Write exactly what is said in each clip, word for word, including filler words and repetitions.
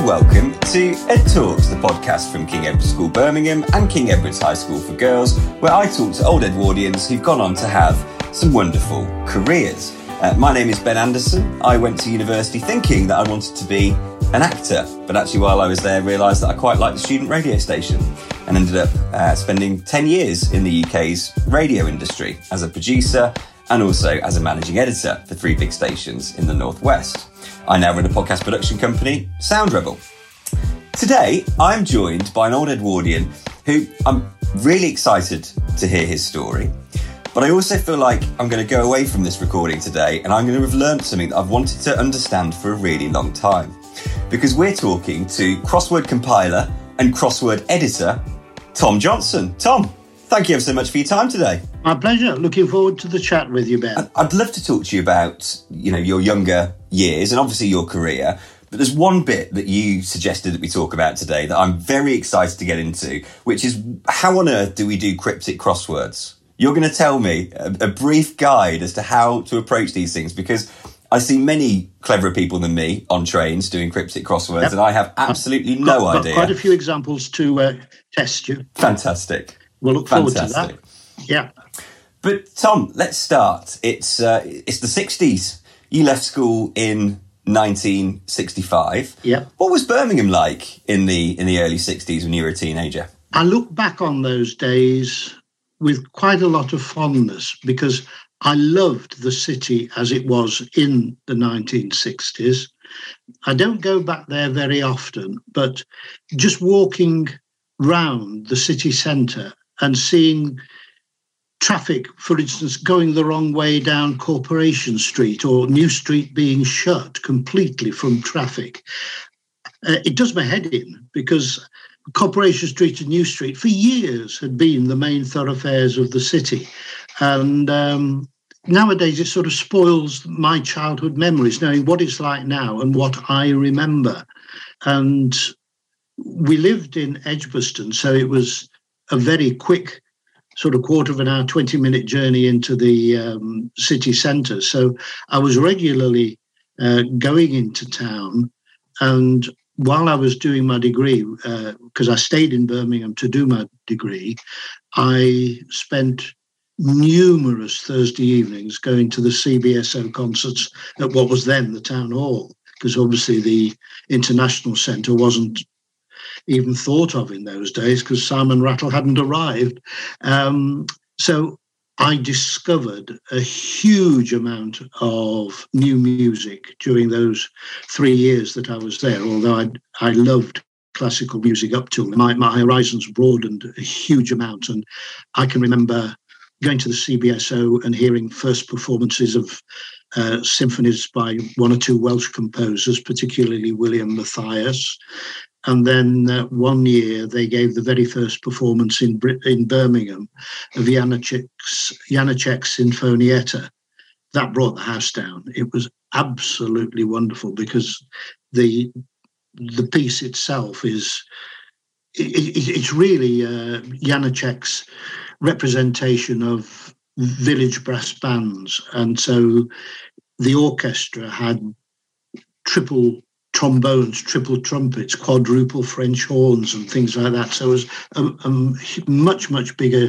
welcome to Ed Talks, the podcast from King Edward's School Birmingham and King Edward's High School for Girls, where I talk to old Edwardians who've gone on to have some wonderful careers. Uh, my name is Ben Anderson. I went to university thinking that I wanted to be an actor, but actually while I was there realised that I quite liked the student radio station and ended up uh, spending ten years in the U K's radio industry as a producer and also as a managing editor for three big stations in the Northwest. I now run a podcast production company, Sound Rebel. Today, I'm joined by an old Edwardian who I'm really excited to hear his story, but I also feel like I'm going to go away from this recording today and I'm going to have learned something that I've wanted to understand for a really long time. Because we're talking to crossword compiler and crossword editor, Tom Johnson. Tom, thank you ever so much for your time today. My pleasure. Looking forward to the chat with you, Ben. I'd love to talk to you about, you know, your younger years and obviously your career. But there's one bit that you suggested that we talk about today that I'm very excited to get into, which is how on earth do we do cryptic crosswords? You're going to tell me a, a brief guide as to how to approach these things, because I see many cleverer people than me on trains doing cryptic crosswords, yep. and I have absolutely I've no got, idea. Got quite a few examples to uh, test you. Fantastic. We'll look Fantastic. forward to that. Yeah. But Tom, let's start. It's uh, it's the sixties. You left school in nineteen sixty-five. Yeah. What was Birmingham like in the in the early sixties when you were a teenager? I look back on those days with quite a lot of fondness because I loved the city as it was in the nineteen sixties. I don't go back there very often, but just walking round the city centre and seeing traffic, for instance, going the wrong way down Corporation Street or New Street being shut completely from traffic, uh, it does my head in, because Corporation Street and New Street for years had been the main thoroughfares of the city. And um, nowadays it sort of spoils my childhood memories, knowing what it's like now and what I remember. And we lived in Edgbaston, so it was a very quick sort of quarter of an hour, twenty minute journey into the um, city centre. So I was regularly uh, going into town. And while I was doing my degree, because uh, I stayed in Birmingham to do my degree, I spent numerous Thursday evenings going to the C B S O concerts at what was then the town hall, because obviously the International Centre wasn't even thought of in those days because Simon Rattle hadn't arrived. Um, so I discovered a huge amount of new music during those three years that I was there, although I, I loved classical music up to my, my horizons broadened a huge amount. And I can remember going to the C B S O and hearing first performances of uh, symphonies by one or two Welsh composers, particularly William Matthias. And then uh, one year they gave the very first performance in in Birmingham of Janacek's, Janacek's Sinfonietta. That brought the house down. It was absolutely wonderful because the the piece itself is it, it, it's really uh, Janacek's representation of village brass bands, and so the orchestra had triple trombones, triple trumpets, quadruple French horns and things like that. So it was a, a much, much bigger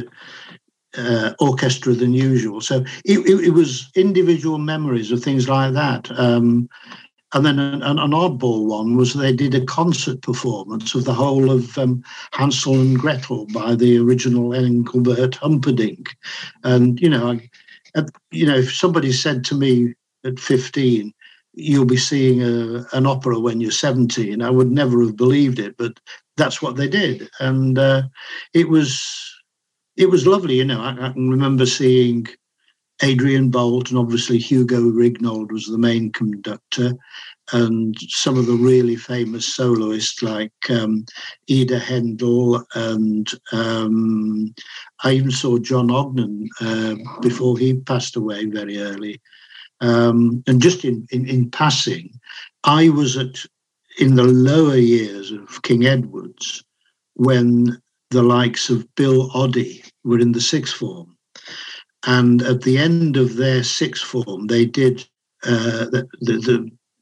uh, orchestra than usual. So it, it, it was individual memories of things like that. Um, and then an, an oddball one was they did a concert performance of the whole of um, Hansel and Gretel by the original Engelbert Humperdinck. And, you know, I, you know, if somebody said to me at fifteen, you'll be seeing a, an opera when you're seventeen, I would never have believed it, but that's what they did. And uh, it was it was lovely, you know. I, I can remember seeing Adrian Bolt, and obviously Hugo Rignold was the main conductor, and some of the really famous soloists like um, Ida Hendel, and um, I even saw John Ogden uh, before he passed away very early. Um, and just in, in, in passing, I was at in the lower years of King Edward's when the likes of Bill Oddie were in the sixth form. And at the end of their sixth form, they did uh, the, the, the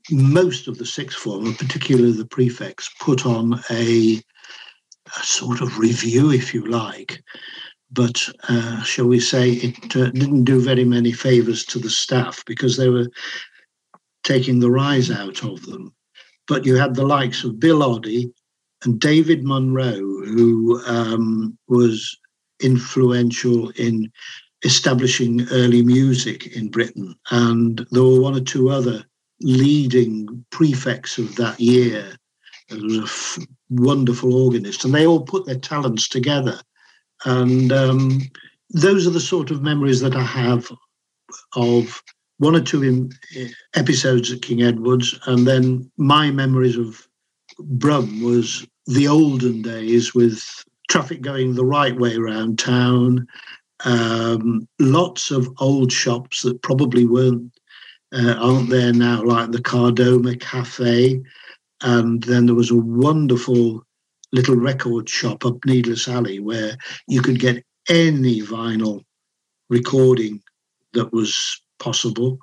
most of the sixth form, and particularly the prefects, put on a, a sort of review, if you like. But uh, shall we say, it uh, didn't do very many favours to the staff because they were taking the rise out of them. But you had the likes of Bill Oddie and David Munro, who um, was influential in establishing early music in Britain. And there were one or two other leading prefects of that year. There was a f- wonderful organist, and they all put their talents together. And um, those are the sort of memories that I have of one or two in, uh, episodes at King Edward's. And then my memories of Brum was the olden days with traffic going the right way around town, um, lots of old shops that probably weren't, uh, aren't there now, like the Cardoma Cafe. And then there was a wonderful little record shop up Needless Alley where you could get any vinyl recording that was possible.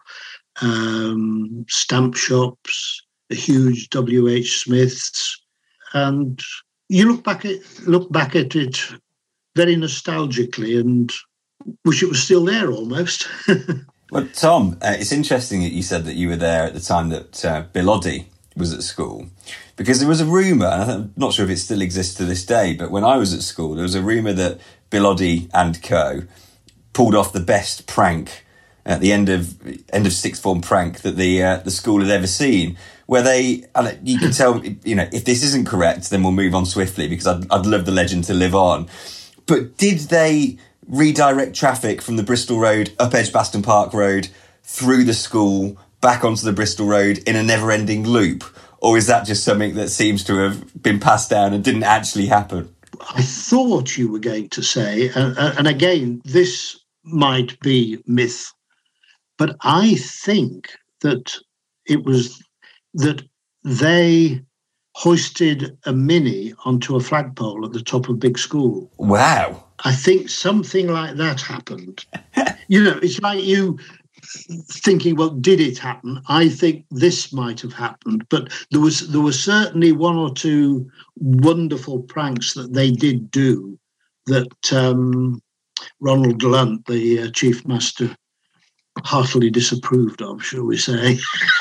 Um, stamp shops, a huge W H Smith's, and you look back at look back at it very nostalgically and wish it was still there almost. Well, Tom, uh, it's interesting that you said that you were there at the time that uh, Bill Oddie was at school, because there was a rumour, and I'm not sure if it still exists to this day, but when I was at school, there was a rumour that Bill Oddie and co pulled off the best prank at the end of end of sixth form prank that the uh, the school had ever seen, where they, and you can tell, you know, if this isn't correct, then we'll move on swiftly because I'd, I'd love the legend to live on. But did they redirect traffic from the Bristol Road up Edgbaston Park Road through the school back onto the Bristol Road in a never-ending loop? Or is that just something that seems to have been passed down and didn't actually happen? I thought you were going to say, and, and again, this might be myth, but I think that it was that they hoisted a Mini onto a flagpole at the top of Big School. Wow. I think something like that happened. You know, it's like you thinking, well, did it happen? I think this might have happened, but there was there was certainly one or two wonderful pranks that they did do that um, Ronald Lunt, the uh, chief master, heartily disapproved of, shall we say?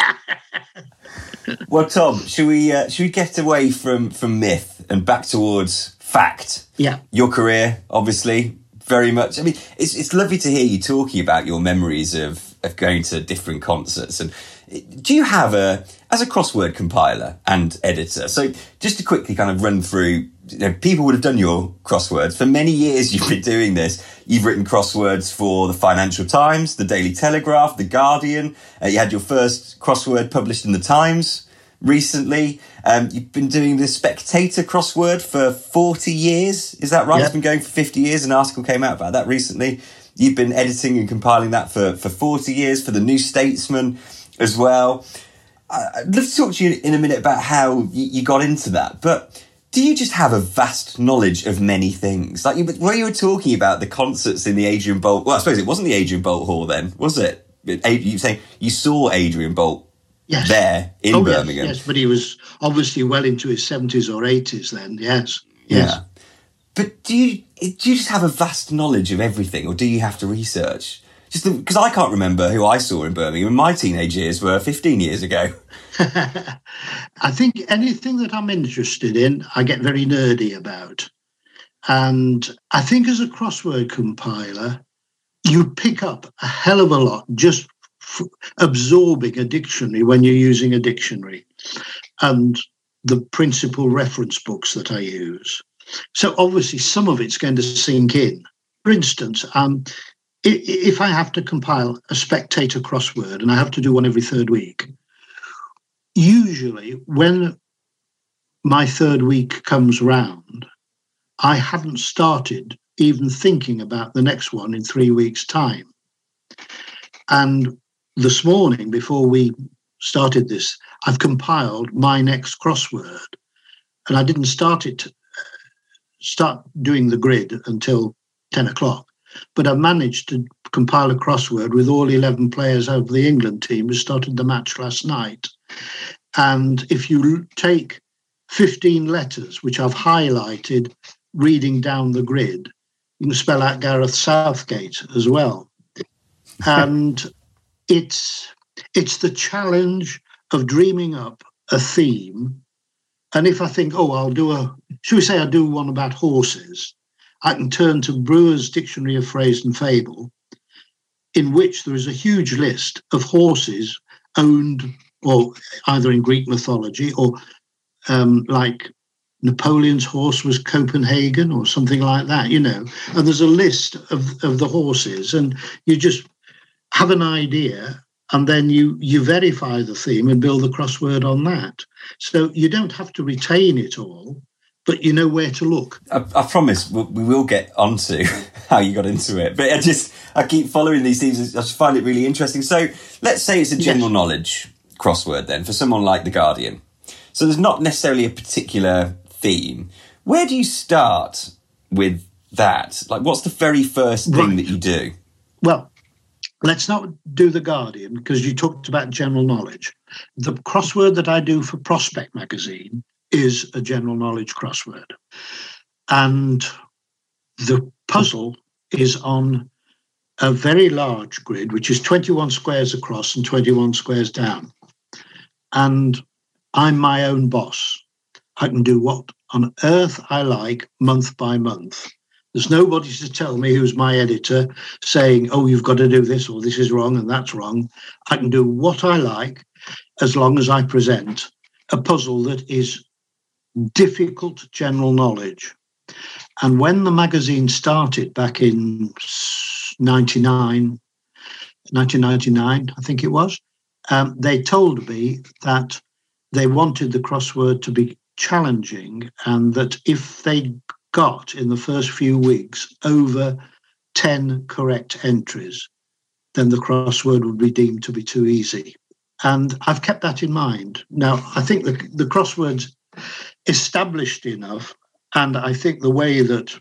Well, Tom, should we uh, should we get away from from myth and back towards fact? Yeah, your career, obviously, very much. I mean, it's it's lovely to hear you talking about your memories of of going to different concerts. And do you have a, as a crossword compiler and editor, so just to quickly kind of run through, you know, people would have done your crosswords. For many years you've been doing this. You've written crosswords for the Financial Times, the Daily Telegraph, the Guardian. Uh, you had your first crossword published in the Times recently. Um, you've been doing the Spectator crossword for forty years. Is that right? Yep. It's been going for fifty years. An article came out about that recently. You've been editing and compiling that for, for forty years, for the New Statesman as well. I'd love to talk to you in a minute about how you got into that. But do you just have a vast knowledge of many things? Like you, where you were talking about the concerts in the Adrian Bolt... Well, I suppose it wasn't the Adrian Bolt Hall then, was it? You saying you saw Adrian Bolt yes. there in oh, Birmingham. Yes, yes, but he was obviously well into his seventies or eighties then, yes. Yes. Yeah. But do you do you just have a vast knowledge of everything, or do you have to research? Just because I can't remember who I saw in Birmingham. My teenage years were fifteen years ago. I think anything that I'm interested in, I get very nerdy about. And I think as a crossword compiler, you pick up a hell of a lot just f- absorbing a dictionary when you're using a dictionary and the principal reference books that I use. So obviously some of it's going to sink in. For instance, um, if I have to compile a Spectator crossword, and I have to do one every third week, usually when my third week comes round, I haven't started even thinking about the next one in three weeks' time. And this morning, before we started this, I've compiled my next crossword, and I didn't start it, start doing the grid until ten o'clock. But I managed to compile a crossword with all eleven players of the England team who started the match last night. And if you take fifteen letters, which I've highlighted, reading down the grid, you can spell out Gareth Southgate as well. And it's it's the challenge of dreaming up a theme. And if I think, oh, I'll do a, should we say I do one about horses, I can turn to Brewer's Dictionary of Phrase and Fable, in which there is a huge list of horses owned or either in Greek mythology or um, like Napoleon's horse was Copenhagen or something like that, you know. And there's a list of, of the horses, and you just have an idea, and then you you verify the theme and build the crossword on that. So you don't have to retain it all, but you know where to look. I, I promise we'll, we will get onto how you got into it, but I just I keep following these things. I just find it really interesting. So let's say it's a general yes. knowledge crossword then for someone like The Guardian. So there's not necessarily a particular theme. Where do you start with that? Like, what's the very first thing right. that you do? Well, let's not do The Guardian because you talked about general knowledge. The crossword that I do for Prospect magazine is a general knowledge crossword. And the puzzle is on a very large grid, which is twenty-one squares across and twenty-one squares down. And I'm my own boss. I can do what on earth I like month by month. There's nobody to tell me who's my editor saying, oh, you've got to do this or this is wrong and that's wrong. I can do what I like as long as I present a puzzle that is difficult general knowledge. And when the magazine started back in ninety-nine, nineteen ninety-nine, I think it was, um, they told me that they wanted the crossword to be challenging and that if they got in the first few weeks over ten correct entries, then the crossword would be deemed to be too easy. And I've kept that in mind. Now, I think the, the crossword's established enough, and I think the way that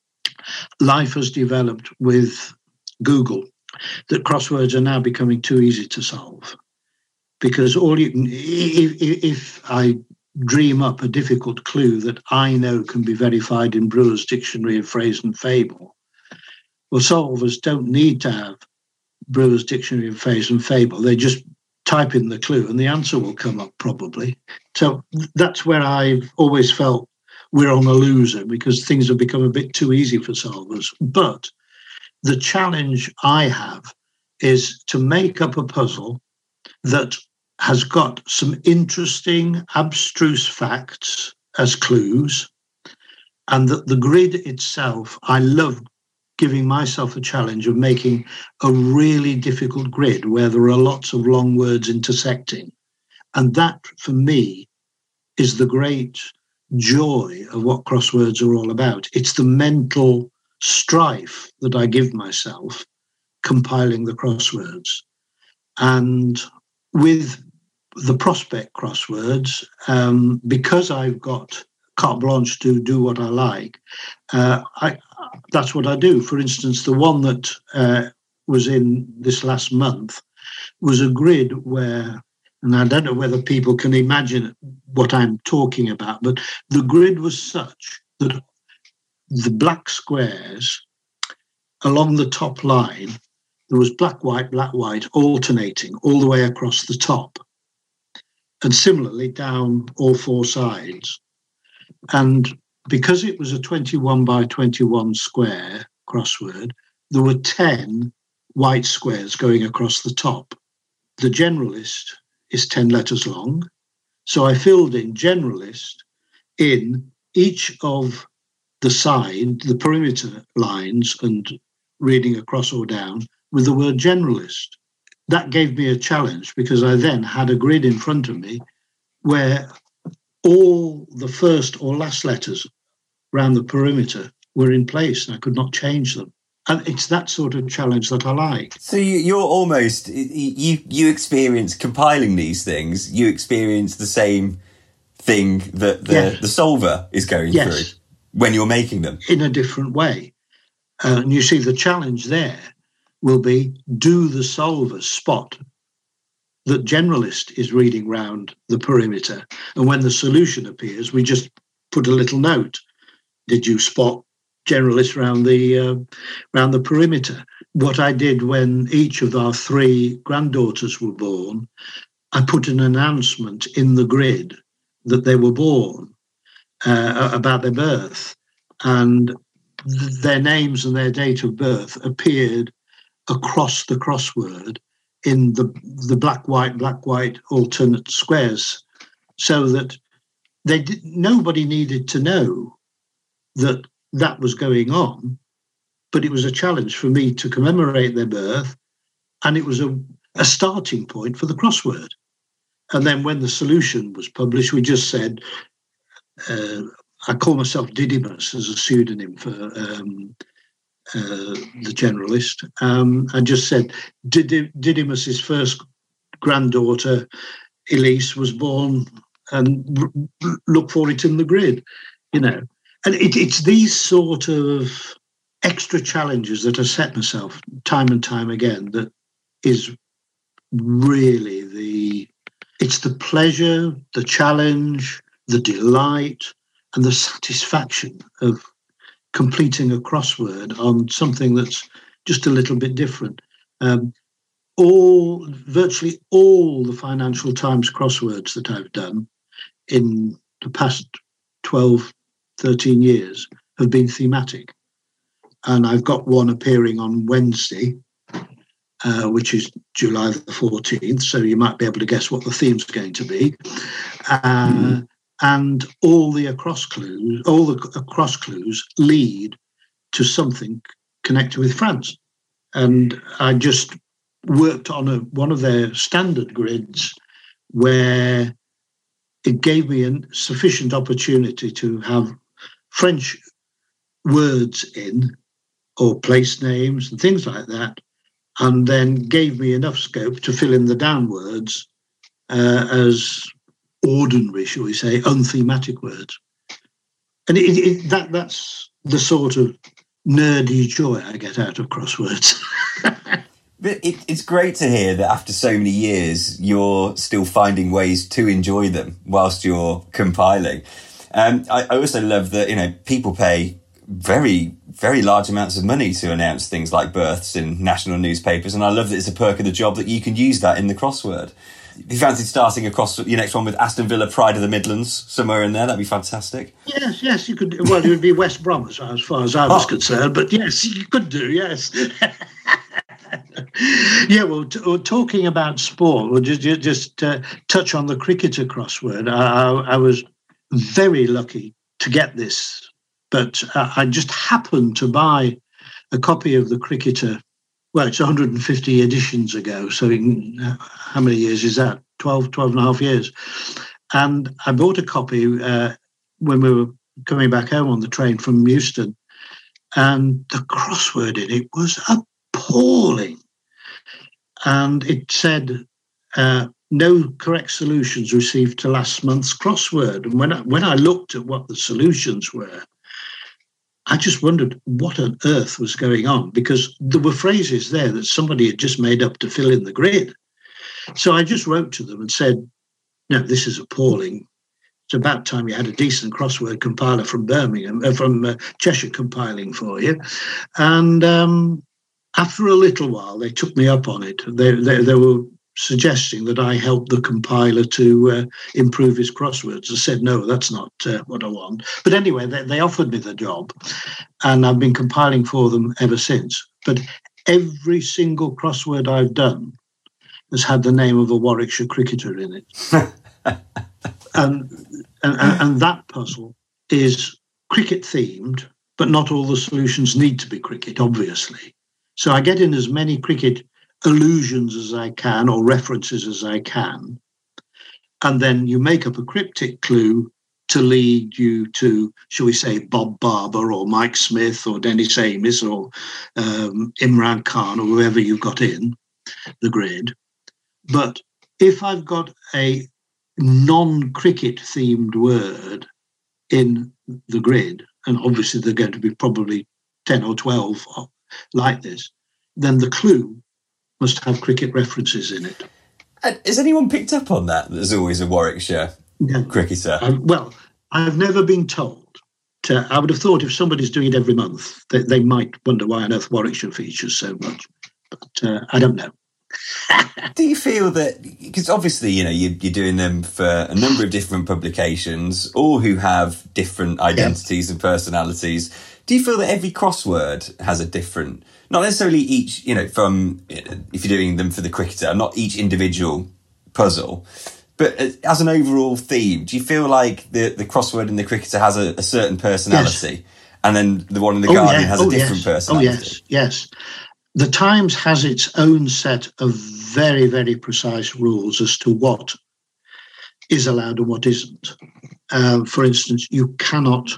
life has developed with Google, that crosswords are now becoming too easy to solve. Because all you can, if, if I dream up a difficult clue that I know can be verified in Brewer's Dictionary of Phrase and Fable, well, solvers don't need to have Brewer's Dictionary of Phrase and Fable. They just type in the clue and the answer will come up probably. So that's where I've always felt we're on a loser because things have become a bit too easy for solvers. But the challenge I have is to make up a puzzle that has got some interesting, abstruse facts as clues, and that the grid itself, I love giving myself a challenge of making a really difficult grid where there are lots of long words intersecting. And that, for me, is the great joy of what crosswords are all about. It's the mental strife that I give myself compiling the crosswords. And with the Prospect crosswords, um, because I've got carte blanche to do what I like, uh, I, that's what I do. For instance, the one that uh, was in this last month was a grid where, and I don't know whether people can imagine what I'm talking about, but the grid was such that the black squares along the top line, there was black, white, black, white alternating all the way across the top. And similarly down all four sides. And because it was a twenty-one by twenty-one square crossword, there were ten white squares going across the top. The generalist is ten letters long. So I filled in generalist in each of the side, the perimeter lines and reading across or down with the word generalist. That gave me a challenge because I then had a grid in front of me where all the first or last letters around the perimeter were in place and I could not change them. And it's that sort of challenge that I like. So you, you're almost, you you experience compiling these things, you experience the same thing that the, yes. the solver is going yes. through when you're making them. In a different way. Uh, and you see the challenge there will be, do the solvers spot that generalist is reading round the perimeter. And when the solution appears, we just put a little note. Did you spot generalist round the uh, round the perimeter? What I did when each of our three granddaughters were born, I put an announcement in the grid that they were born, uh, about their birth, and th- their names and their date of birth appeared across the crossword in the the black white black white alternate squares, so that they did, nobody needed to know that that was going on, but it was a challenge for me to commemorate their birth, and it was a, a starting point for the crossword. And then when the solution was published, we just said, uh, I call myself Didymus as a pseudonym for um, uh, the generalist. Um, I just said Did- Didymus's first granddaughter, Elise, was born, and r- look for it in the grid, you know. And it, it's these sort of extra challenges that I set myself time and time again that is really the, it's the pleasure, the challenge, the delight, and the satisfaction of completing a crossword on something that's just a little bit different. Um, all, virtually all the Financial Times crosswords that I've done in the past twelve, thirteen years have been thematic. And I've got one appearing on Wednesday, uh, which is July the fourteenth. So you might be able to guess what the theme's going to be. Uh, mm. And all the across clues, all the across clues lead to something connected with France. And I just worked on a, one of their standard grids where it gave me a sufficient opportunity to have French words in, or place names and things like that, and then gave me enough scope to fill in the down words uh, as ordinary, shall we say, unthematic words. And it, it, that that's the sort of nerdy joy I get out of crosswords. But it, it's great to hear that after so many years, you're still finding ways to enjoy them whilst you're compiling. Um, I, I also love that, you know, people pay very, very large amounts of money to announce things like births in national newspapers. And I love that it's a perk of the job that you can use that in the crossword. If you fancied starting across your next one with Aston Villa, Pride of the Midlands, somewhere in there, that'd be fantastic. Yes, yes, you could. Well, it would be West Brom as far as, far as I was oh. concerned. But yes, you could do, yes. Yeah, well, t- well, talking about sport, we'll just, just uh, touch on the cricketer crossword. I, I, I was very lucky to get this, but uh, I just happened to buy a copy of the cricketer. Well, it's one hundred fifty editions ago, so in, uh, how many years is that? twelve, twelve and a half years. And I bought a copy uh, when we were coming back home on the train from Euston, and the crossword in it was appalling. And it said, uh, no correct solutions received to last month's crossword. And when I, when I looked at what the solutions were, I just wondered what on earth was going on, because there were phrases there that somebody had just made up to fill in the grid. So I just wrote to them and said, no, this is appalling. It's about time you had a decent crossword compiler from Birmingham, uh, from uh, Cheshire compiling for you. And um, after a little while, they took me up on it. They, they, they were suggesting that I help the compiler to uh, improve his crosswords. I said, no, that's not uh, what I want. But anyway, they, they offered me the job, and I've been compiling for them ever since. But every single crossword I've done has had the name of a Warwickshire cricketer in it. and, and, and that puzzle is cricket themed, but not all the solutions need to be cricket, obviously. So I get in as many cricket allusions as I can, or references as I can, and then you make up a cryptic clue to lead you to, shall we say, Bob Barber or Mike Smith or Dennis Amiss or um, Imran Khan or whoever you've got in the grid. But if I've got a non-cricket themed word in the grid, and obviously they're going to be probably ten or twelve like this, then the clue must have cricket references in it. And has anyone picked up on that? There's always a Warwickshire no. cricketer. Um, well, I've never been told. To, I would have thought if somebody's doing it every month, they, they might wonder why on earth Warwickshire features so much. But uh, I don't know. Do you feel that, because obviously, you know, you, you're doing them for a number of different publications, all who have different identities yeah. and personalities. Do you feel that every crossword has a different, not necessarily each, you know, from, if you're doing them for the cricketer, not each individual puzzle, but as an overall theme, do you feel like the, the crossword in the cricketer has a, a certain personality yes. and then the one in the oh, Guardian yeah. has oh, a different yes. personality? Oh, yes, yes. The Times has its own set of very, very precise rules as to what is allowed and what isn't. Uh, for instance, you cannot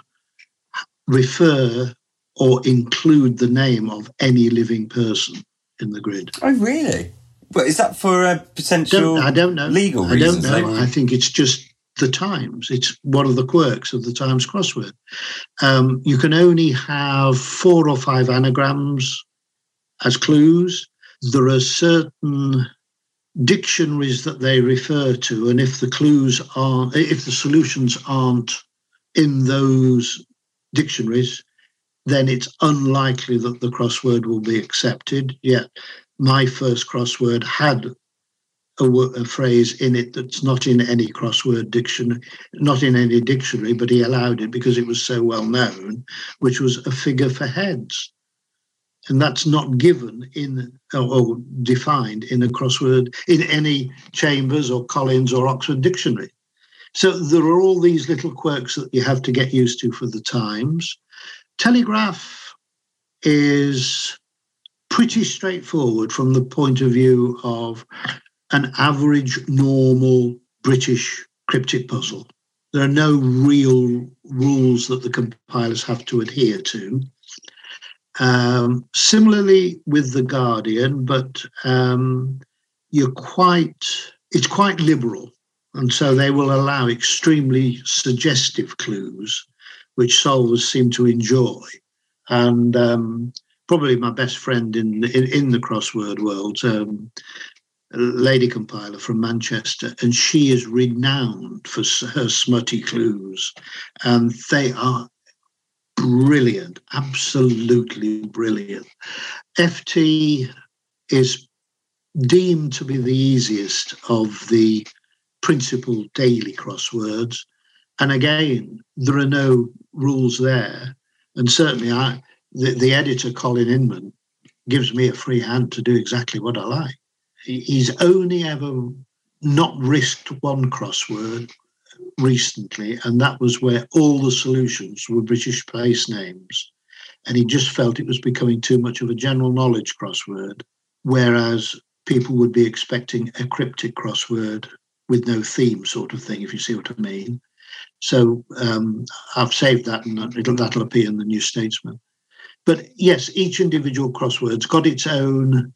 refer or include the name of any living person in the grid. Oh, really? But is that for a potential don't, I don't know. legal I reasons? I don't know. I think it's just the Times. It's one of the quirks of the Times crossword. Um, you can only have four or five anagrams as clues. There are certain dictionaries that they refer to, and if the clues aren't, if the solutions aren't in those dictionaries, then it's unlikely that the crossword will be accepted. Yet my first crossword had a, a phrase in it that's not in any crossword dictionary, not in any dictionary, but he allowed it because it was so well known, which was a figure for heads. And that's not given in or defined in a crossword, in any Chambers or Collins or Oxford dictionary. So there are all these little quirks that you have to get used to for the Times. Telegraph is pretty straightforward from the point of view of an average, normal British cryptic puzzle. There are no real rules that the compilers have to adhere to. Um, similarly with the Guardian, but um, you're quite, it's quite liberal. And so they will allow extremely suggestive clues, which solvers seem to enjoy. And um, probably my best friend in, in, in the crossword world, um, a lady compiler from Manchester, and she is renowned for her smutty clues. And they are brilliant, absolutely brilliant. F T is deemed to be the easiest of the principal daily crosswords. And again, there are no rules there. And certainly I, the, the editor, Colin Inman, gives me a free hand to do exactly what I like. He's only ever not risked one crossword recently, and that was where all the solutions were British place names. And he just felt it was becoming too much of a general knowledge crossword, whereas people would be expecting a cryptic crossword with no theme sort of thing, if you see what I mean. So um, I've saved that, and it'll, that'll appear in the New Statesman. But yes, each individual crossword's got its own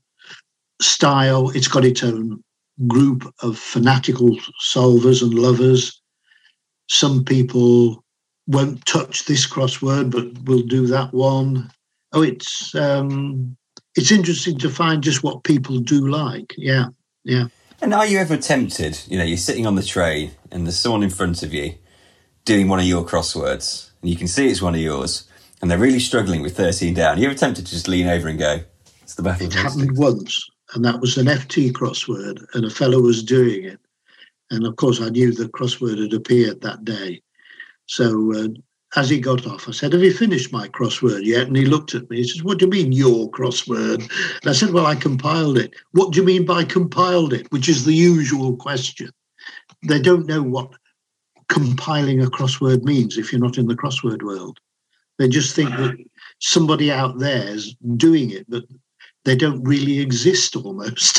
style. It's got its own group of fanatical solvers and lovers. Some people won't touch this crossword, but will do that one. Oh, it's um, it's interesting to find just what people do like. Yeah, yeah. And are you ever tempted, you know, you're sitting on the train and there's someone in front of you doing one of your crosswords and you can see it's one of yours and they're really struggling with thirteen down. Are you ever tempted to just lean over and go, it's the battle? It happened once, and that was an F T crossword, and a fellow was doing it. And of course, I knew the crossword had appeared that day. So uh, as he got off, I said, have you finished my crossword yet? And he looked at me. He says, what do you mean, your crossword? And I said, well, I compiled it. What do you mean by compiled it? Which is the usual question. They don't know what compiling a crossword means if you're not in the crossword world. They just think that somebody out there is doing it, but they don't really exist almost.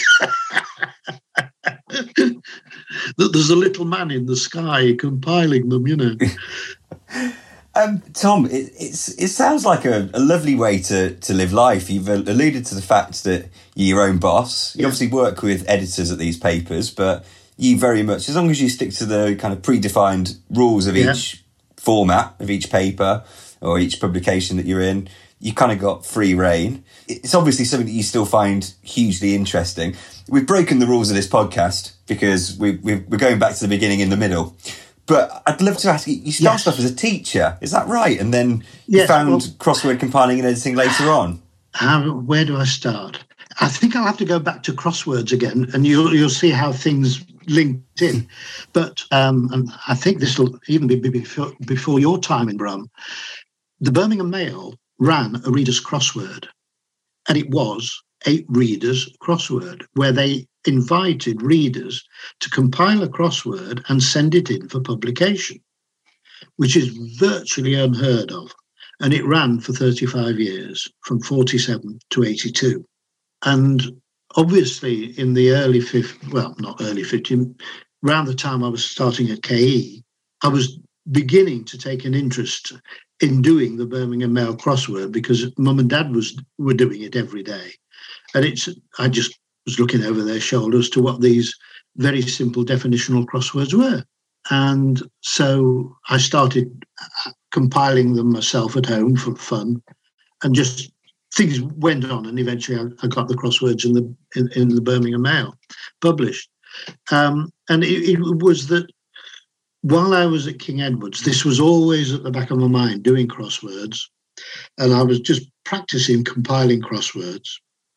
That there's a little man in the sky compiling them, you know. um, Tom, it, it's, it sounds like a, a lovely way to, to live life. You've alluded to the fact that you're your own boss. You yeah. obviously work with editors at these papers, but you very much, as long as you stick to the kind of predefined rules of yeah. each format, of each paper or each publication that you're in, you kind of got free reign. It's obviously something that you still find hugely interesting. We've broken the rules of this podcast because we, we, we're going back to the beginning in the middle. But I'd love to ask you, you started yes. off as a teacher, is that right? And then you yes, found well, crossword compiling and editing later on. How, where do I start? I think I'll have to go back to crosswords again, and you'll, you'll see how things linked in. But um, and I think this will even be before, before your time in Brum. The Birmingham Mail ran a reader's crossword, and it was a reader's crossword, where they invited readers to compile a crossword and send it in for publication, which is virtually unheard of. And it ran for thirty-five years, from forty-seven to eighty-two. And obviously in the early fifties, well, not early fifties, around the time I was starting at K E, I was beginning to take an interest in doing the Birmingham Mail crossword because Mum and Dad was were doing it every day. And it's I just was looking over their shoulders to what these very simple definitional crosswords were. And so I started compiling them myself at home for fun, and just things went on. And eventually I, I got the crosswords in the in, in the Birmingham Mail published. Um, and it, it was that while I was at King Edward's, this was always at the back of my mind, doing crosswords. And I was just practicing compiling crosswords.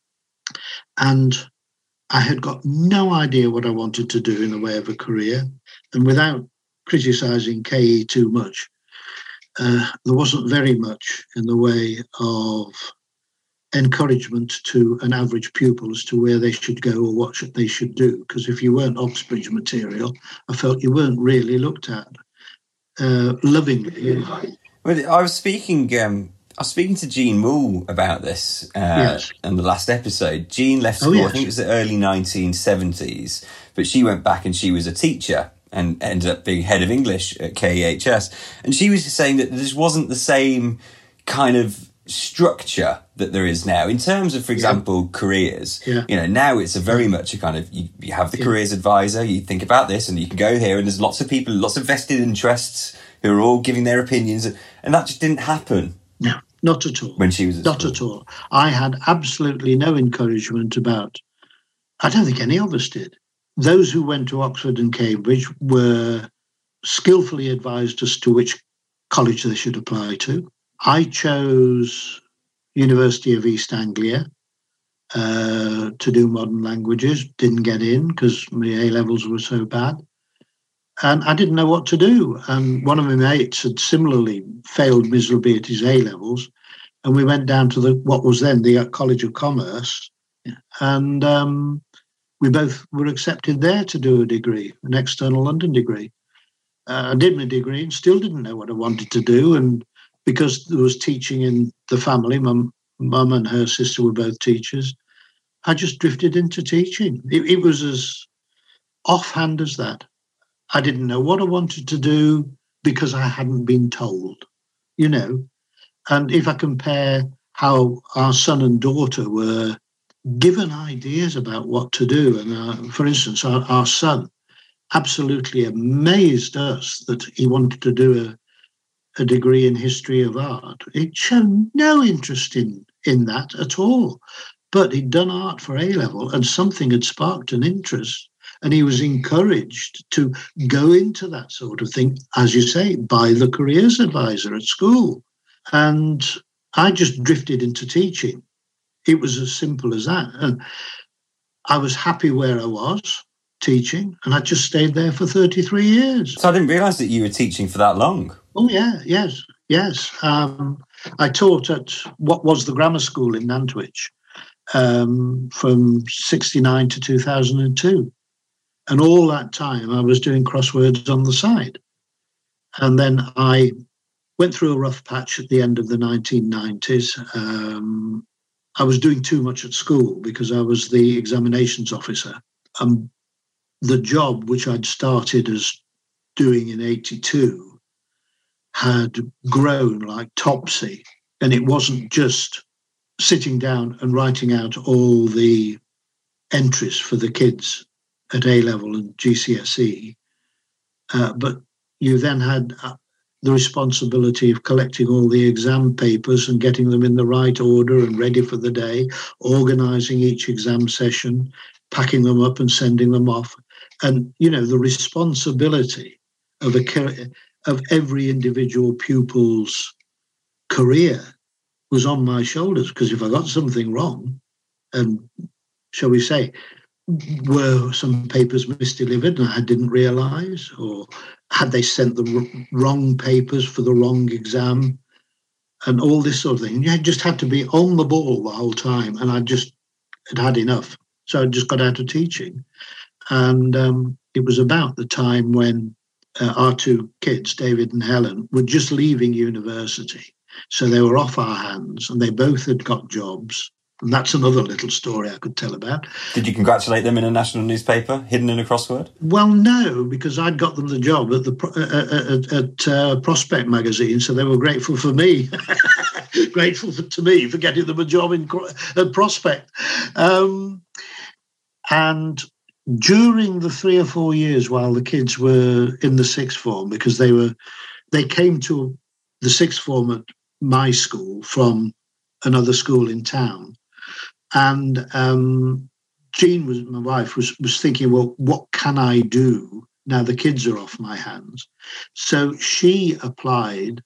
And I had got no idea what I wanted to do in the way of a career. And without criticising K E too much, uh, there wasn't very much in the way of encouragement to an average pupil as to where they should go or what should, they should do. Because if you weren't Oxbridge material, I felt you weren't really looked at uh, lovingly. Well, I was speaking... Um... I was speaking to Jean Moule about this uh, yes. in the last episode. Jean left school, oh, yes. I think it was the early nineteen seventies, but she went back and she was a teacher and ended up being head of English at K E H S. And she was saying that this wasn't the same kind of structure that there is now in terms of, for example, yeah. careers. Yeah. You know, now it's a very much a kind of, you, you have the yeah. careers advisor, you think about this and you can go here, and there's lots of people, lots of vested interests who are all giving their opinions, and that just didn't happen. No, not at all. When she was at Not school. at all. I had absolutely no encouragement about, I don't think any of us did. Those who went to Oxford and Cambridge were skillfully advised as to which college they should apply to. I chose University of East Anglia uh, to do modern languages, didn't get in because my A-levels were so bad. And I didn't know what to do. And one of my mates had similarly failed miserably at his A-levels. And we went down to the what was then the College of Commerce. And um, we both were accepted there to do a degree, an external London degree. Uh, I did my degree and still didn't know what I wanted to do. And because there was teaching in the family, mum, mum and her sister were both teachers, I just drifted into teaching. It, it was as offhand as that. I didn't know what I wanted to do because I hadn't been told, you know. And if I compare how our son and daughter were given ideas about what to do, and uh, for instance, our, our son absolutely amazed us that he wanted to do a, a degree in history of art. He'd shown no interest in, in that at all, but he'd done art for A-level and something had sparked an interest. And he was encouraged to go into that sort of thing, as you say, by the careers advisor at school. And I just drifted into teaching. It was as simple as that. And I was happy where I was teaching, and I just stayed there for thirty-three years. So I didn't realise that you were teaching for that long. Oh, yeah, yes, yes. Um, I taught at what was the grammar school in Nantwich um, from sixty-nine to two thousand two. And all that time I was doing crosswords on the side. And then I went through a rough patch at the end of the nineteen nineties. Um, I was doing too much at school because I was the examinations officer. And the job which I'd started as doing in eighty-two had grown like Topsy. And it wasn't just sitting down and writing out all the entries for the kids at A-level and G C S E, uh, but you then had uh, the responsibility of collecting all the exam papers and getting them in the right order and ready for the day, organising each exam session, packing them up and sending them off. And, you know, the responsibility of a of every individual pupil's career was on my shoulders, because if I got something wrong, and shall we say, were some papers misdelivered and I didn't realise, or had they sent the wrong papers for the wrong exam, and all this sort of thing. You just had to be on the ball the whole time, and I just had had enough. So I just got out of teaching. And um, it was about the time when uh, our two kids, David and Helen, were just leaving university. So they were off our hands, and they both had got jobs. And that's another little story I could tell about. Did you congratulate them in a national newspaper, hidden in a crossword? Well, no, because I'd got them the job at the uh, at, at uh, Prospect magazine, so they were grateful for me, grateful for, to me for getting them a job in at Prospect. Um, and during the three or four years while the kids were in the sixth form, because they were they came to the sixth form at my school from another school in town. And um, Jean, was my wife, was, was thinking, well, what can I do now the kids are off my hands? So she applied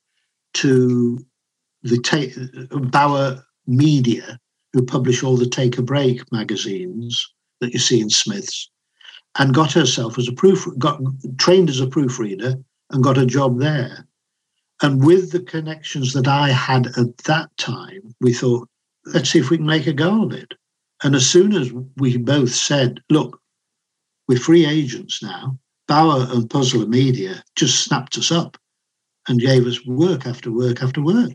to the ta- Bauer Media, who publish all the Take a Break magazines that you see in Smiths, and got herself as a proof, got trained as a proofreader and got a job there. And with the connections that I had at that time, we thought, let's see if we can make a go of it. And as soon as we both said, look, we're free agents now, Bauer and Puzzler Media just snapped us up and gave us work after work after work.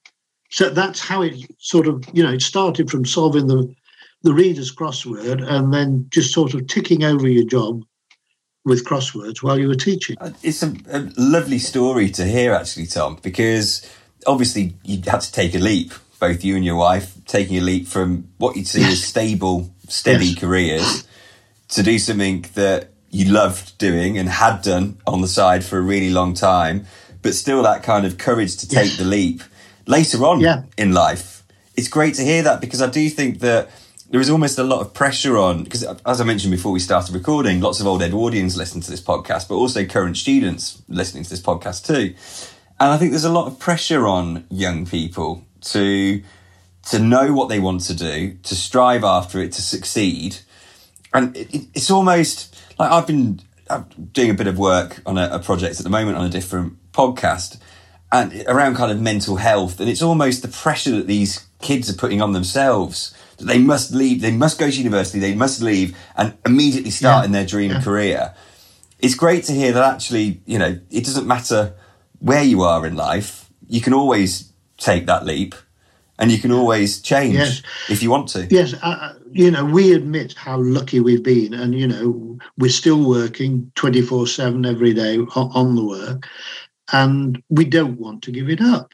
So that's how it sort of, you know, it started from solving the, the reader's crossword and then just sort of ticking over your job with crosswords while you were teaching. It's a, a lovely story to hear, actually, Tom, because obviously you had to take a leap, both you and your wife, taking a leap from what you'd see yes. as stable, steady yes. careers to do something that you loved doing and had done on the side for a really long time, but still that kind of courage to take yes. the leap later on yeah. in life. It's great to hear that, because I do think that there is almost a lot of pressure on, because as I mentioned before we started recording, lots of old Edwardians listen to this podcast, but also current students listening to this podcast too. And I think there's a lot of pressure on young people to to know what they want to do, to strive after it, to succeed. And it, it's almost like I've been I'm doing a bit of work on a, a project at the moment on a different podcast and around kind of mental health. And it's almost the pressure that these kids are putting on themselves. They must leave, they must go to university, they must leave and immediately start yeah. in their dream yeah. career. It's great to hear that actually, you know, it doesn't matter where you are in life, you can always take that leap and you can always change yes. if you want to. Yes, uh, you know, we admit how lucky we've been, and, you know, we're still working twenty-four seven every day on, on the work, and we don't want to give it up.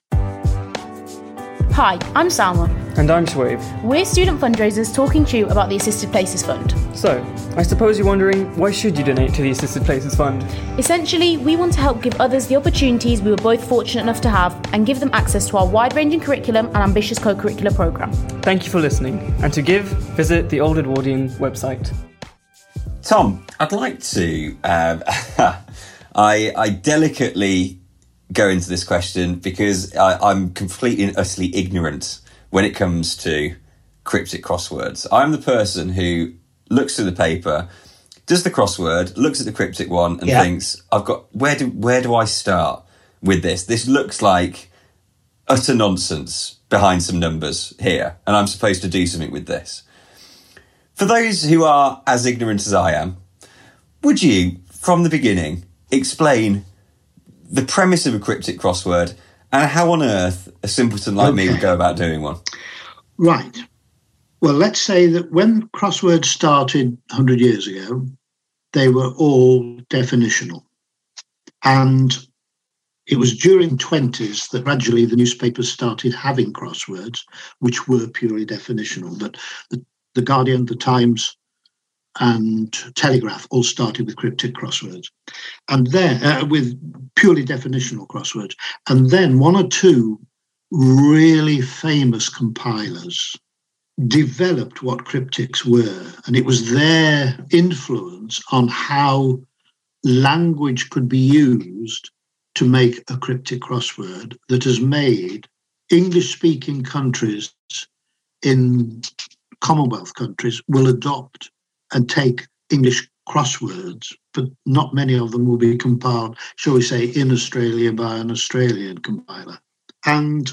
Hi, I'm Salma. And I'm Shoaib. We're student fundraisers talking to you about the Assisted Places Fund. So, I suppose you're wondering, why should you donate to the Assisted Places Fund? Essentially, we want to help give others the opportunities we were both fortunate enough to have and give them access to our wide-ranging curriculum and ambitious co-curricular programme. Thank you for listening. And to give, visit the Old Edwardian website. Tom, I'd like to... Um, I, I delicately... go into this question because I, I'm completely and utterly ignorant when it comes to cryptic crosswords. I'm the person who looks through the paper, does the crossword, looks at the cryptic one and yeah. thinks, I've got, where do, where do I start with this? This looks like utter nonsense behind some numbers here, and I'm supposed to do something with this. For those who are as ignorant as I am, would you, from the beginning, explain the premise of a cryptic crossword and how on earth a simpleton like okay. me would go about doing one? Right. Well, let's say that when crosswords started one hundred years ago, they were all definitional. And it was during twenties that gradually the newspapers started having crosswords, which were purely definitional. But the, the Guardian, the Times, and Telegraph all started with cryptic crosswords, and then uh, with purely definitional crosswords. And then one or two really famous compilers developed what cryptics were, and it was their influence on how language could be used to make a cryptic crossword that has made English-speaking countries in Commonwealth countries will adopt and take English crosswords, but not many of them will be compiled, shall we say, in Australia by an Australian compiler. And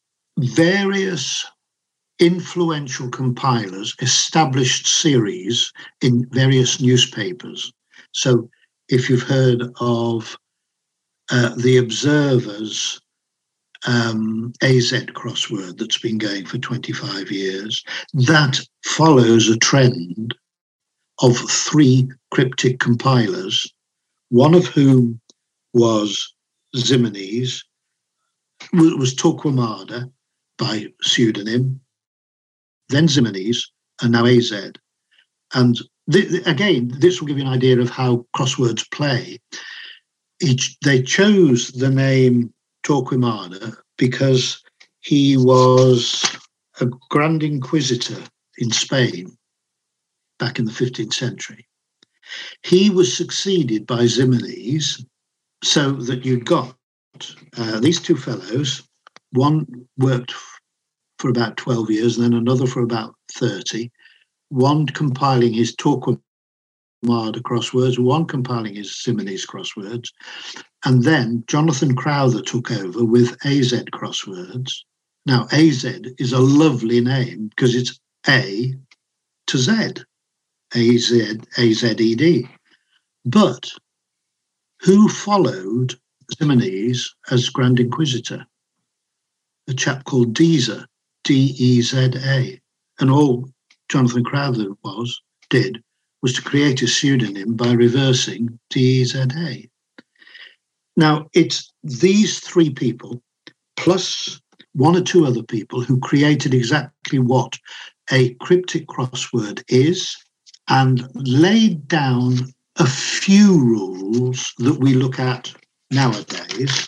various influential compilers established series in various newspapers. So if you've heard of uh, the Observer's um, A Z crossword that's been going for twenty-five years, that follows a trend of three cryptic compilers, one of whom was Ximenes, was Torquemada by pseudonym, then Ximenes, and now A Z. And th- again, this will give you an idea of how crosswords play. Each, they chose the name Torquemada because he was a Grand Inquisitor in Spain back in the fifteenth century. He was succeeded by Ximenes, so that you've got uh, these two fellows. One worked for about twelve years, and then another for about thirty. One compiling his Torquemada crosswords, one compiling his Ximenes crosswords. And then Jonathan Crowther took over with A Z crosswords. Now, A Z is a lovely name because it's A to Z. A Z, A Z E D. But who followed Ximenes as Grand Inquisitor? A chap called Deza, D E Z A. And all Jonathan Crowther was, did, was to create a pseudonym by reversing D E Z A. Now, it's these three people, plus one or two other people, who created exactly what a cryptic crossword is, and laid down a few rules that we look at nowadays.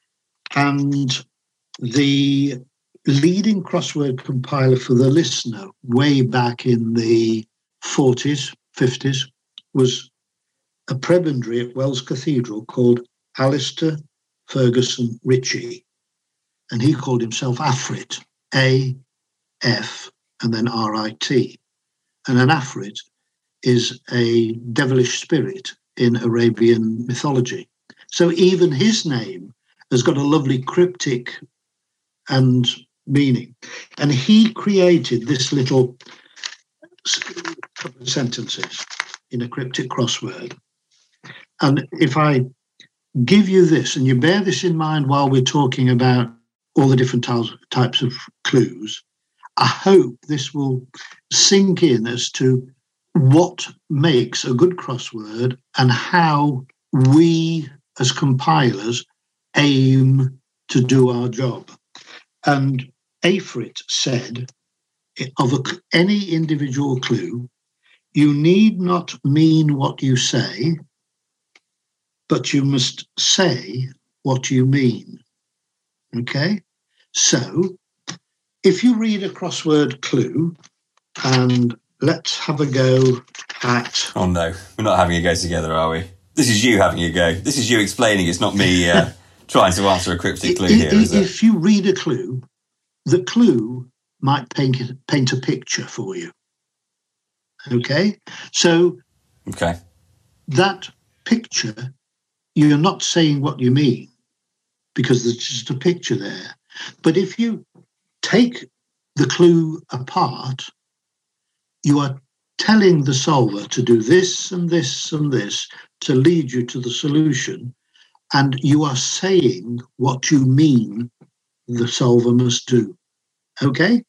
And the leading crossword compiler for the listener way back in the forties, fifties, was a prebendary at Wells Cathedral called Alistair Ferguson Ritchie. And he called himself Afrit, A F, and then R I T. And an Afrit is a devilish spirit in Arabian mythology. So even his name has got a lovely cryptic and meaning. And he created this little couple of sentences in a cryptic crossword. And if I give you this, and you bear this in mind while we're talking about all the different types of clues, I hope this will sink in as to what makes a good crossword and how we as compilers aim to do our job. And Afrit said of a, any individual clue, you need not mean what you say, but you must say what you mean. Okay? So if you read a crossword clue, and let's have a go at... Oh no, we're not having a go together, are we? This is you having a go. This is you explaining. It's not me uh, trying to answer a cryptic clue here, is it? If you read a clue, the clue might paint, paint a picture for you. Okay? So okay. That picture, you're not saying what you mean because there's just a picture there. But if you take the clue apart, you are telling the solver to do this and this and this to lead you to the solution, and you are saying what you mean the solver must do. Okay?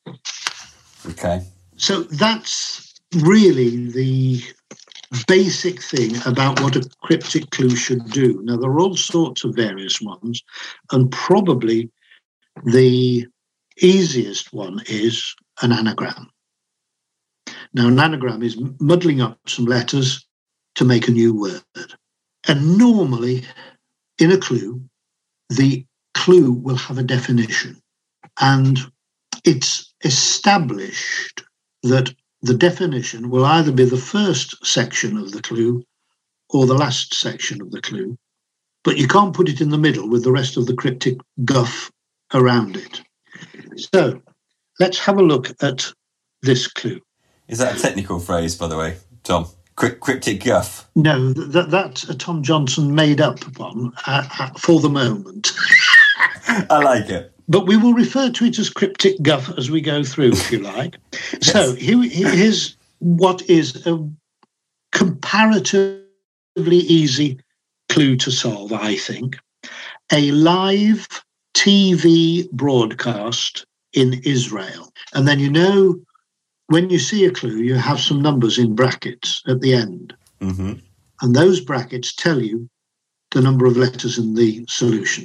Okay. So that's really the basic thing about what a cryptic clue should do. Now, there are all sorts of various ones, and probably the easiest one is an anagram. Now, an anagram is muddling up some letters to make a new word. And normally, in a clue, the clue will have a definition. And it's established that the definition will either be the first section of the clue or the last section of the clue, but you can't put it in the middle with the rest of the cryptic guff around it. So let's have a look at this clue. Is that a technical phrase, by the way, Tom? Cry- cryptic guff? No, that, that's a Tom Johnson made up one uh, uh, for the moment. I like it. But we will refer to it as cryptic guff as we go through, if you like. Yes. So here, here's what is a comparatively easy clue to solve, I think. A live T V broadcast in Israel. And then, you know, when you see a clue, you have some numbers in brackets at the end. Mm-hmm. And those brackets tell you the number of letters in the solution.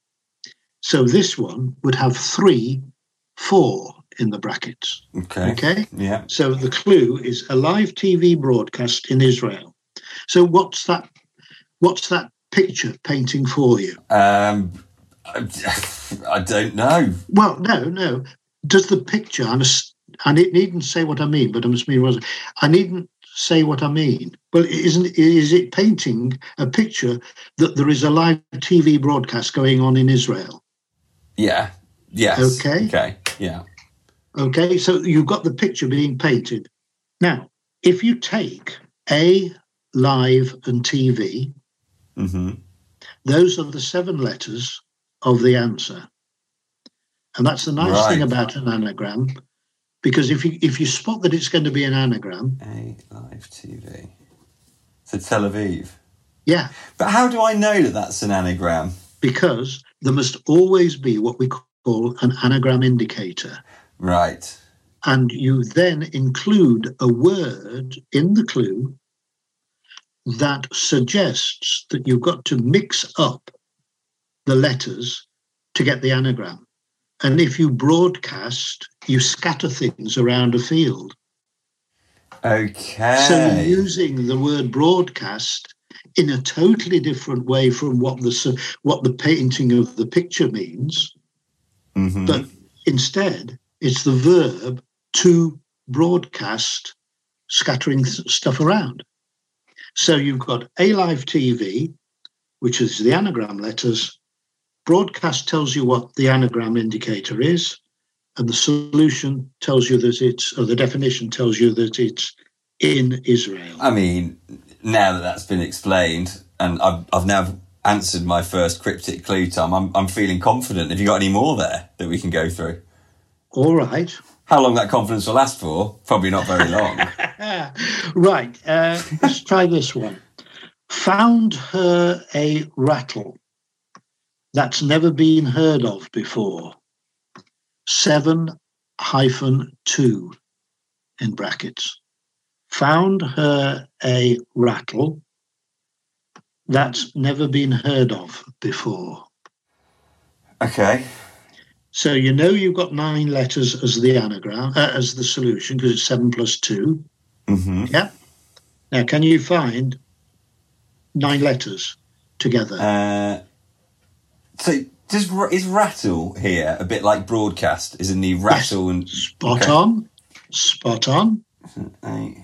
So this one would have three, four in the brackets. Okay. Okay? Yeah. So the clue is a live T V broadcast in Israel. So what's that what's that picture painting for you? Um, I, I don't know. Well, no, no. Does the picture, I'm a, I needn't say what I mean, but I must mean what I needn't say what I mean. Well, isn't is it painting a picture that there is a live T V broadcast going on in Israel? Yeah. Yes. Okay. Okay. Yeah. Okay, so you've got the picture being painted. Now, if you take A, live, and T V, mm-hmm. those are the seven letters of the answer. And that's the nice right. thing about an anagram, because if you if you spot that it's going to be an anagram... A, live, T V. So Tel Aviv. Yeah. But how do I know that that's an anagram? Because there must always be what we call an anagram indicator. Right. And you then include a word in the clue that suggests that you've got to mix up the letters to get the anagram. And if you broadcast, you scatter things around a field. Okay. So you're using the word broadcast in a totally different way from what the what the painting of the picture means. Mm-hmm. But instead, it's the verb to broadcast, scattering stuff around. So you've got A Live T V, which is the anagram letters. Broadcast tells you what the anagram indicator is, and the solution tells you that it's, or the definition tells you that it's in Israel. I mean, now that that's been explained, and I've, I've now answered my first cryptic clue, Tom, I'm, I'm feeling confident. Have you got any more there that we can go through? All right. How long that confidence will last for? Probably not very long. Right. Uh, let's try this one. Found her a rattle that's never been heard of before. Seven hyphen two in brackets. Found her a rattle that's never been heard of before. Okay. So you know you've got nine letters as the anagram, uh, as the solution, because it's seven plus two. Mm-hmm. Yeah. Now, can you find nine letters together? Uh, so does is rattle here a bit like broadcast? Isn't the rattle yes. and spot okay. on, spot on. Eight.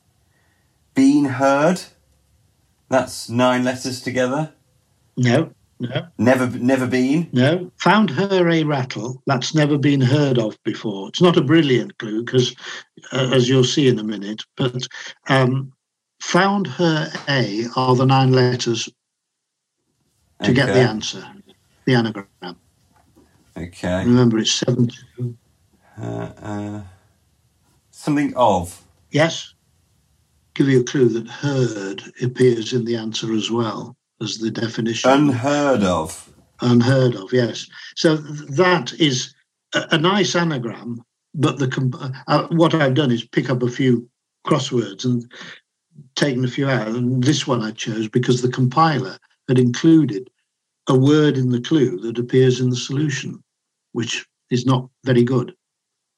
Been heard. That's nine letters together. No, no. Never, never been. No. Found her a rattle that's never been heard of before. It's not a brilliant clue because, uh, as you'll see in a minute, but um, found her a are the nine letters to okay. get the answer, the anagram. Okay. Remember, it's seven two. Uh, uh, something of. Yes. Give you a clue that heard appears in the answer as well as the definition. Unheard of. Unheard of, yes. So that is a, a nice anagram, but the uh, what I've done is pick up a few crosswords and taken a few out. And this one I chose because the compiler had included a word in the clue that appears in the solution, which is not very good.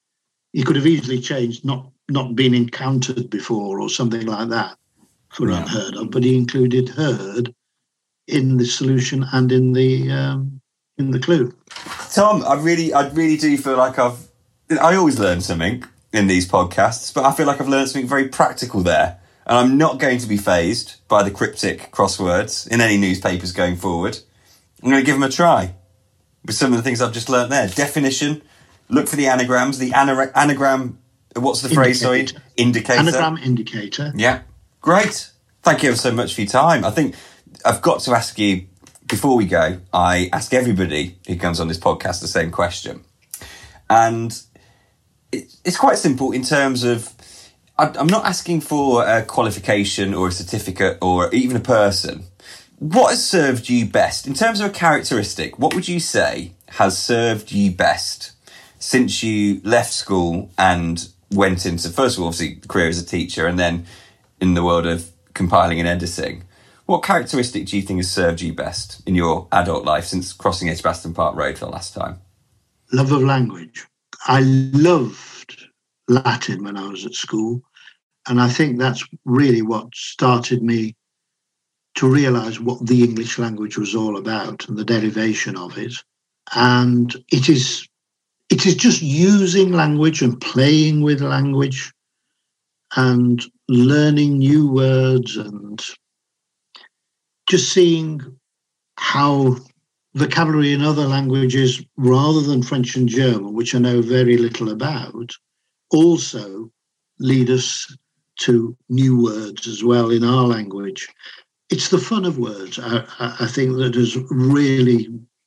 he could have easily changed not not been encountered before or something like that for yeah. unheard of, but he included heard in the solution and in the um, in the clue. Tom, I really, I really do feel like I've. I always learn something in these podcasts, but I feel like I've learned something very practical there, and I'm not going to be fazed by the cryptic crosswords in any newspapers going forward. I'm going to give them a try with some of the things I've just learnt there. Definition. Look for the anagrams. The ana- anagram. What's the phrase? Sorry, indicator. Anagram indicator. Yeah, great. Thank you ever so much for your time. I think I've got to ask you before we go. I ask everybody who comes on this podcast the same question, and it, it's quite simple in terms of I, I'm not asking for a qualification or a certificate or even a person. What has served you best in terms of a characteristic? What would you say has served you best since you left school and went into, first of all, obviously, career as a teacher, and then in the world of compiling and editing? What characteristic do you think has served you best in your adult life since crossing Edgbaston Park Road for the last time? Love of language. I loved Latin when I was at school, and I think that's really what started me to realise what the English language was all about and the derivation of it. And it is It is just using language and playing with language and learning new words and just seeing how vocabulary in other languages, rather than French and German, which I know very little about, also lead us to new words as well in our language. It's the fun of words, I, I think, that has really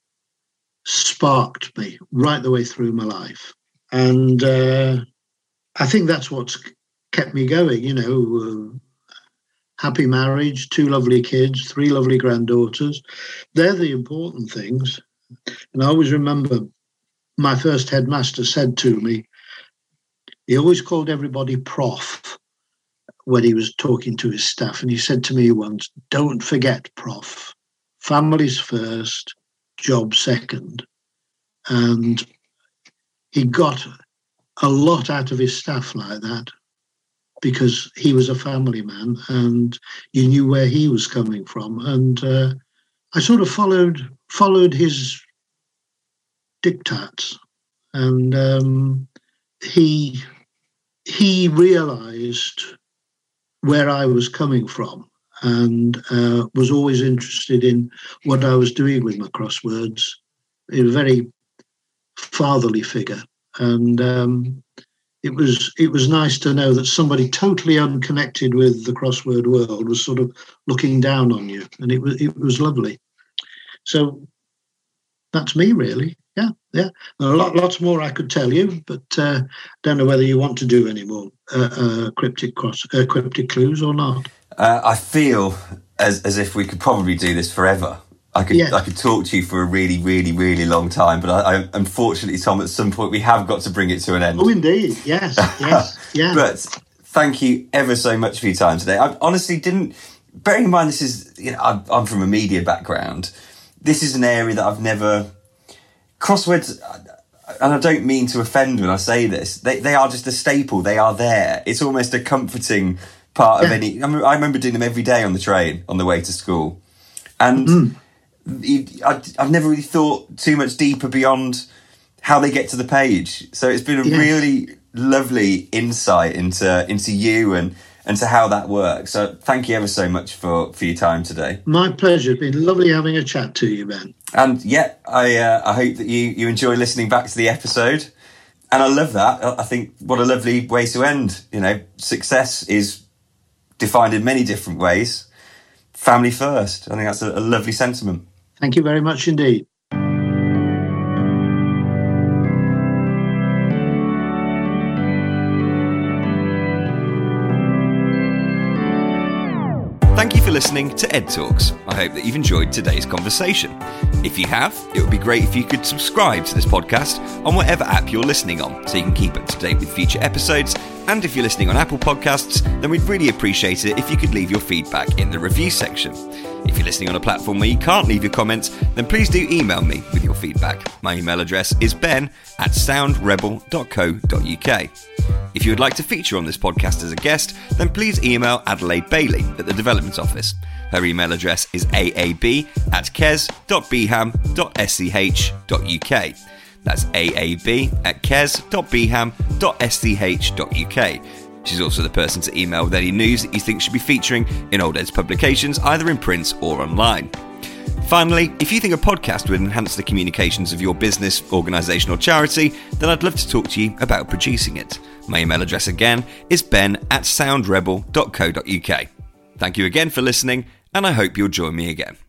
sparked me right the way through my life. And uh, I think that's what's kept me going, you know, uh, happy marriage, two lovely kids, three lovely granddaughters. They're the important things. And I always remember my first headmaster said to me, he always called everybody Prof when he was talking to his staff. And he said to me once, don't forget, Prof, families first, job second. And he got a lot out of his staff like that because he was a family man and you knew where he was coming from. And uh, I sort of followed followed his diktats, and um, he he realised where I was coming from, and uh, was always interested in what I was doing with my crosswords. He was a very fatherly figure, and um, it was it was nice to know that somebody totally unconnected with the crossword world was sort of looking down on you, and it was it was lovely. So that's me, really. Yeah, yeah. There are a lot, lots more I could tell you, but uh, don't know whether you want to do any more uh, uh, cryptic cross uh, cryptic clues or not. Uh, I feel as as if we could probably do this forever. I could yes. I could talk to you for a really, really, really long time, but I, I unfortunately, Tom, at some point we have got to bring it to an end. Oh, indeed, yes, yes, yeah. But thank you ever so much for your time today. I honestly didn't. Bearing in mind, this is you know I'm, I'm from a media background. This is an area that I've never crosswords. And I don't mean to offend when I say this. They they are just a staple. They are there. It's almost a comforting part yeah. of any. I, mean, I remember doing them every day on the train on the way to school, and. Mm. I, I've never really thought too much deeper beyond how they get to the page. So it's been a yes. really lovely insight into into you and, and to how that works. So thank you ever so much for, for your time today. My pleasure. It's been lovely having a chat to you, Ben. And yeah, I uh, I hope that you, you enjoy listening back to the episode. And I love that. I think what a lovely way to end. You know, success is defined in many different ways. Family first. I think that's a, a lovely sentiment. Thank you very much indeed. Thank you for listening to Ed Talks. I hope that you've enjoyed today's conversation. If you have, it would be great if you could subscribe to this podcast on whatever app you're listening on so you can keep up to date with future episodes. And if you're listening on Apple Podcasts, then we'd really appreciate it if you could leave your feedback in the review section. If you're listening on a platform where you can't leave your comments, then please do email me with your feedback. My email address is ben at soundrebel dot co dot uk. If you would like to feature on this podcast as a guest, then please email Adelaide Bailey at the Development Office. Her email address is a a b at kes dot b ham dot s c h dot u k. That's a a b at kes dot b ham dot s c h dot u k. She's also the person to email with any news that you think should be featuring in Old Ed's publications, either in print or online. Finally, if you think a podcast would enhance the communications of your business, organisation or charity, then I'd love to talk to you about producing it. My email address again is ben at soundrebel dot co dot uk. Thank you again for listening, and I hope you'll join me again.